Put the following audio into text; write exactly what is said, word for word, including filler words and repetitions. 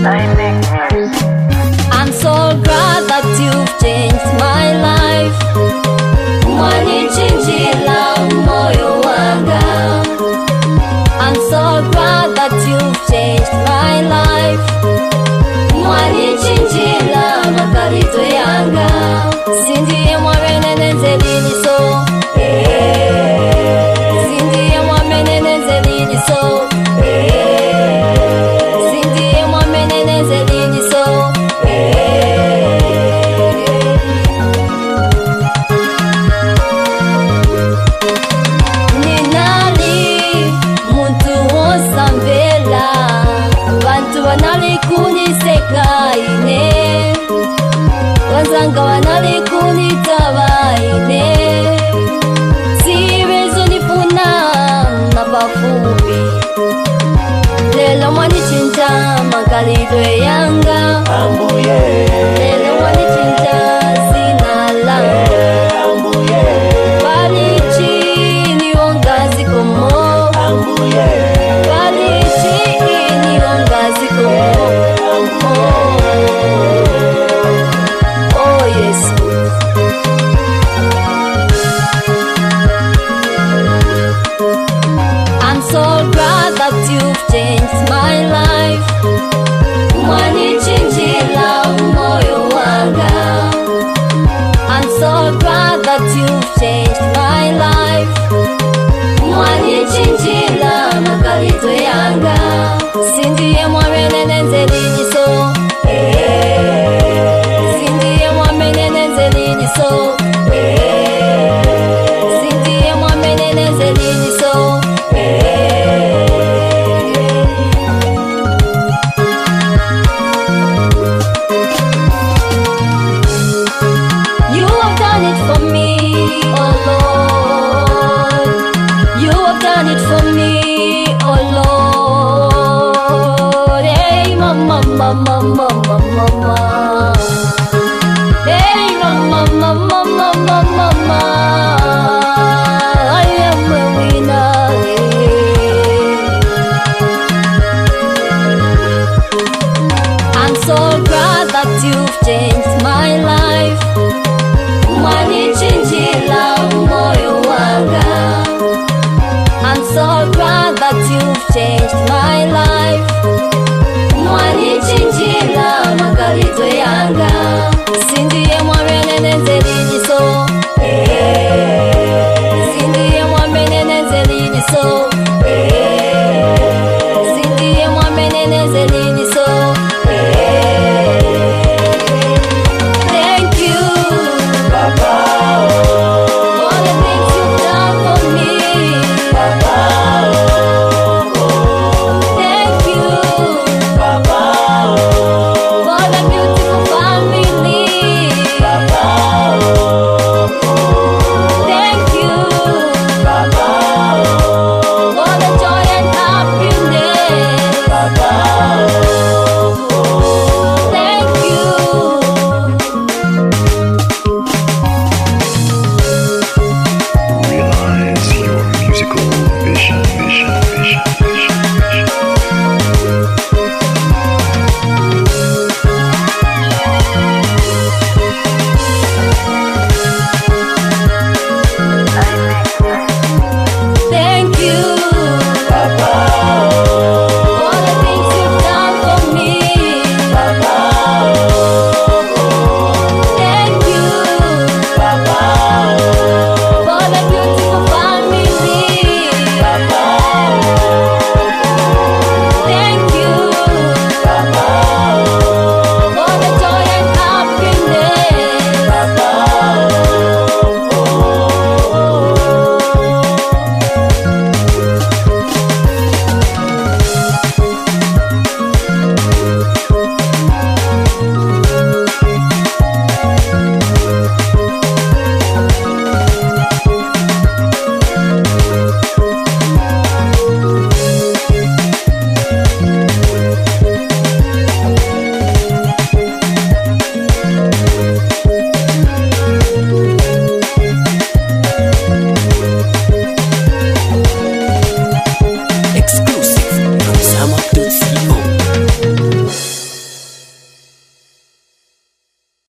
I make music. I'm so glad that you've changed my life. Mwanichinjila moyo wanga. I'm so glad that you've changed my life. Mwanichinjila makarito yanga. Sindiye mwamenene nzelini so. Sindiye mwamenene nzelini so. Sindiye mwamenene nzelini so. Ninali muntu wosambela, bantu banali kuniseka ine, wazanga banali kunitaba ine, sibezo nifuna mabafubi. Lelo mwanichinja makalidwe yanga, Ambuye, lelo mwanichinja sinala, Ambuye, balichi niwongazi komo, Ambuye, balichi niwongazi komo. Oh yes. I'm so glad that you've changed my life. Mwanichinjila moyo wanga. I'm so glad that you've changed my life. Mwanichinjila makalito yanga. Sindiye mwamenene nzelini so. Sindiye mwamenene nzelini so. Sindiye mwamenene nzelini so. You have done it for me, oh Lord. You have done it for me, oh Lord. Hey, mama, mama, mama, mama. Hey, mama, mama, mama, mama. I am a winner. I'm so glad that you've changed